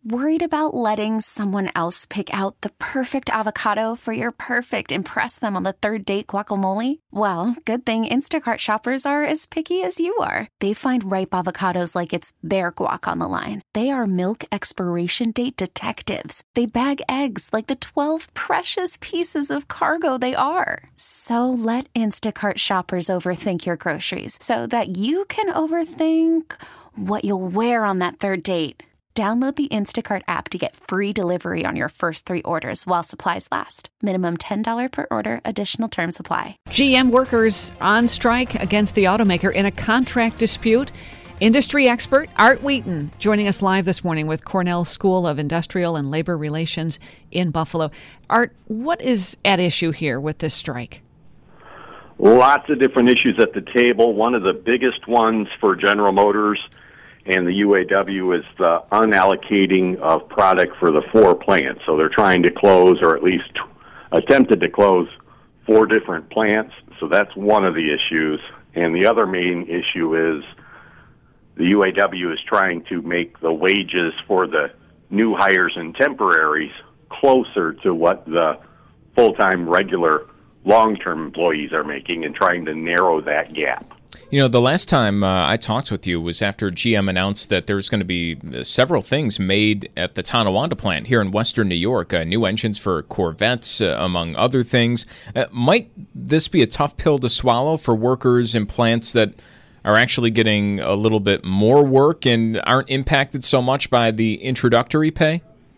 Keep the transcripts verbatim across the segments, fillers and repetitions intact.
Worried about letting someone else pick out the perfect avocado for your perfect impress them on the third date guacamole? Well, good thing Instacart shoppers are as picky as you are. They find ripe avocados like it's their guac on the line. They are milk expiration date detectives. They bag eggs like the twelve precious pieces of cargo they are. So let Instacart shoppers overthink your groceries so that you can overthink what you'll wear on that third date. Download the Instacart app to get free delivery on your first three orders while supplies last. Minimum ten dollars per order. Additional terms apply. G M workers on strike against the automaker in a contract dispute. Industry expert Art Wheaton joining us live this morning with Cornell School of Industrial and Labor Relations in Buffalo. Art, what is at issue here with this strike? Lots of different issues at the table. One of the biggest ones for General Motors and the U A W is the unallocating of product for the four plants. So they're trying to close, or at least attempted to close, four different plants. So that's one of the issues. And the other main issue is the U A W is trying to make the wages for the new hires and temporaries closer to what the full-time, regular, long-term employees are making, and trying to narrow that gap. You know, the last time uh, I talked with you was after G M announced that there's going to be several things made at the Tonawanda plant here in western New York, uh, new engines for Corvettes, uh, among other things. Uh, might this be a tough pill to swallow for workers in plants that are actually getting a little bit more work and aren't impacted so much by the introductory pay?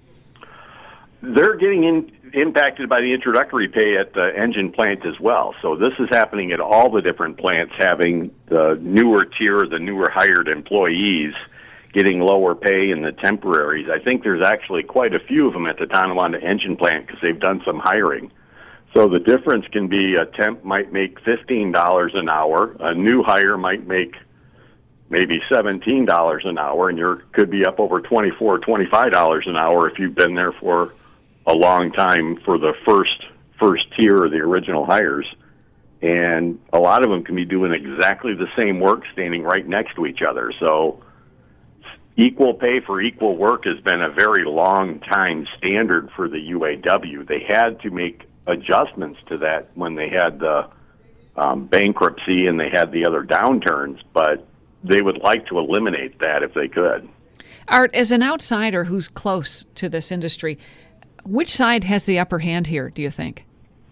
They're getting in, impacted by the introductory pay at the engine plant as well. So this is happening at all the different plants, having the newer tier, the newer hired employees getting lower pay and the temporaries. I think there's actually quite a few of them at the Tonawanda engine plant because they've done some hiring. So the difference can be a temp might make fifteen dollars an hour, a new hire might make maybe seventeen dollars an hour, and you could be up over twenty-four dollars, twenty-five dollars an hour if you've been there for a long time for the first first tier of the original hires. And a lot of them can be doing exactly the same work standing right next to each other. So equal pay for equal work has been a very long time standard for the U A W. They had to make adjustments to that when they had the um, bankruptcy and they had the other downturns, but they would like to eliminate that if they could. Art, as an outsider who's close to this industry, which side has the upper hand here, do you think?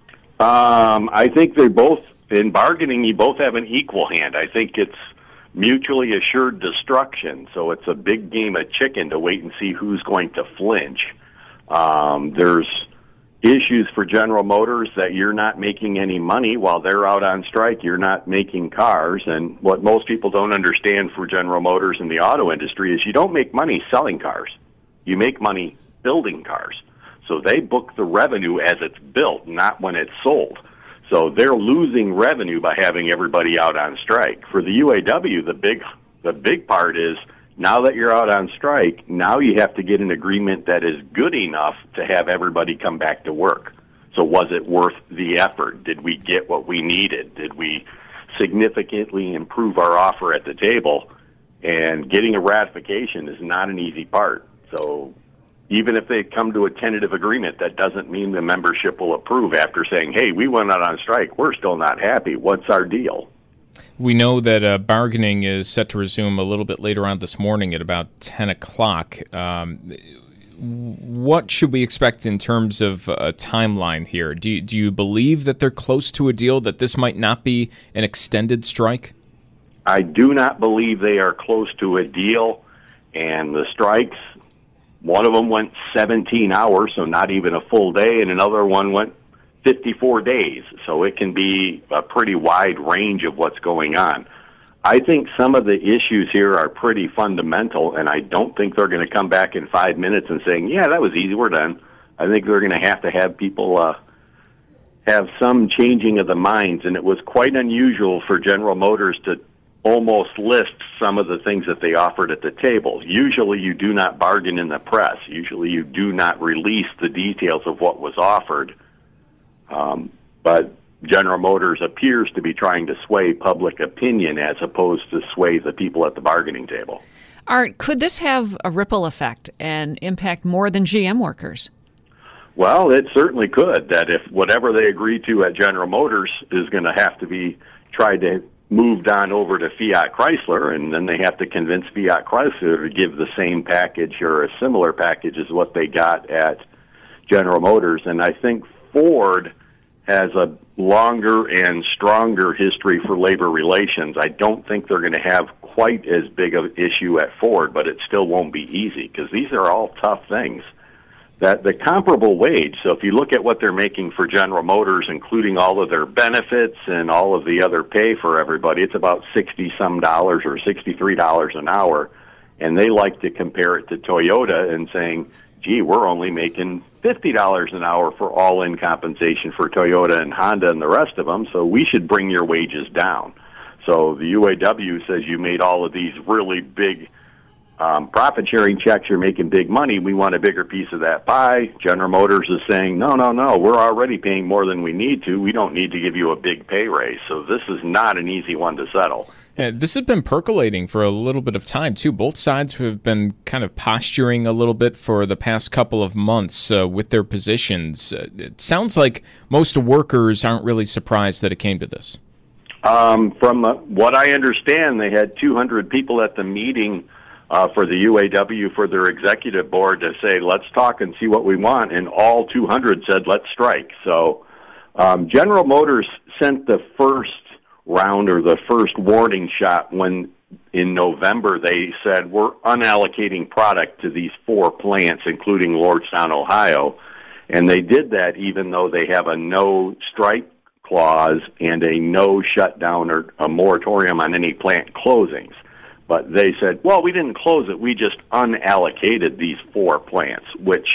Um, I think they both, in bargaining, you both have an equal hand. I think it's mutually assured destruction, so it's a big game of chicken to wait and see who's going to flinch. Um, there's issues for General Motors that you're not making any money while they're out on strike. You're not making cars, and what most people don't understand for General Motors in the auto industry is you don't make money selling cars. You make money building cars. So they book the revenue as it's built, not when it's sold. So they're losing revenue by having everybody out on strike. For the U A W, the big the big part is now that you're out on strike, now you have to get an agreement that is good enough to have everybody come back to work. So was it worth the effort? Did we get what we needed? Did we significantly improve our offer at the table? And getting a ratification is not an easy part. So even if they come to a tentative agreement, that doesn't mean the membership will approve after saying, hey, we went out on strike, we're still not happy, what's our deal? We know that uh, bargaining is set to resume a little bit later on this morning at about ten o'clock. Um, what should we expect in terms of a timeline here? Do you, do you believe that they're close to a deal, that this might not be an extended strike? I do not believe they are close to a deal, and the strikes, one of them went seventeen hours, so not even a full day, and another one went fifty-four days. So it can be a pretty wide range of what's going on. I think some of the issues here are pretty fundamental, and I don't think they're going to come back in five minutes and saying, yeah, that was easy, we're done. I think they're going to have to have people uh, have some changing of the minds, and it was quite unusual for General Motors to almost list some of the things that they offered at the table. Usually you do not bargain in the press. Usually you do not release the details of what was offered. Um, but General Motors appears to be trying to sway public opinion as opposed to sway the people at the bargaining table. Art, could this have a ripple effect and impact more than G M workers? Well, it certainly could. That if whatever they agree to at General Motors is going to have to be tried to moved on over to Fiat Chrysler, and then they have to convince Fiat Chrysler to give the same package or a similar package as what they got at General Motors. And I think Ford has a longer and stronger history for labor relations. I don't think they're going to have quite as big of an issue at Ford, but it still won't be easy because these are all tough things. That the comparable wage, so if you look at what they're making for General Motors, including all of their benefits and all of the other pay for everybody, it's about sixty-some dollars or sixty-three dollars an hour. And they like to compare it to Toyota and saying, gee, we're only making fifty dollars an hour for all-in compensation for Toyota and Honda and the rest of them, so we should bring your wages down. So the U A W says you made all of these really big Um, profit-sharing checks, you're making big money, we want a bigger piece of that pie. General Motors is saying, no, no, no, we're already paying more than we need to. We don't need to give you a big pay raise. So this is not an easy one to settle. Yeah, this has been percolating for a little bit of time, too. Both sides have been kind of posturing a little bit for the past couple of months uh, with their positions. Uh, it sounds like most workers aren't really surprised that it came to this. Um, from uh, what I understand, they had two hundred people at the meeting Uh, for the U A W, for their executive board to say, let's talk and see what we want, and all two hundred said, let's strike. So um, General Motors sent the first round or the first warning shot when in November they said, we're unallocating product to these four plants, including Lordstown, Ohio. And they did that even though they have a no strike clause and a no shutdown or a moratorium on any plant closings. But they said, well, we didn't close it. We just unallocated these four plants, which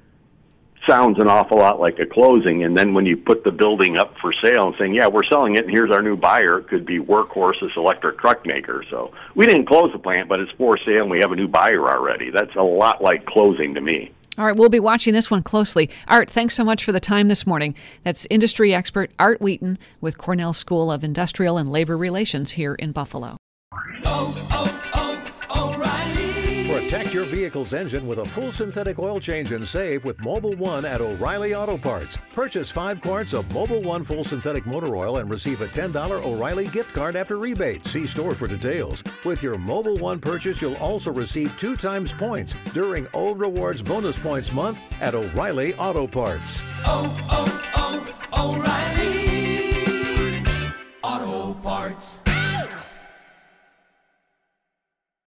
sounds an awful lot like a closing. And then when you put the building up for sale and saying, yeah, we're selling it, and here's our new buyer, it could be Workhorse, this electric truck maker. So we didn't close the plant, but it's for sale, and we have a new buyer already. That's a lot like closing to me. All right, we'll be watching this one closely. Art, thanks so much for the time this morning. That's industry expert Art Wheaton with Cornell School of Industrial and Labor Relations here in Buffalo. Oh, oh, oh, O'Reilly. Protect your vehicle's engine with a full synthetic oil change and save with Mobil one at O'Reilly Auto Parts. Purchase five quarts of Mobil one full synthetic motor oil and receive a ten dollars O'Reilly gift card after rebate. See store for details. With your Mobil one purchase, you'll also receive two times points during O Rewards Bonus Points Month at O'Reilly Auto Parts. Oh, oh, oh, O'Reilly Auto Parts.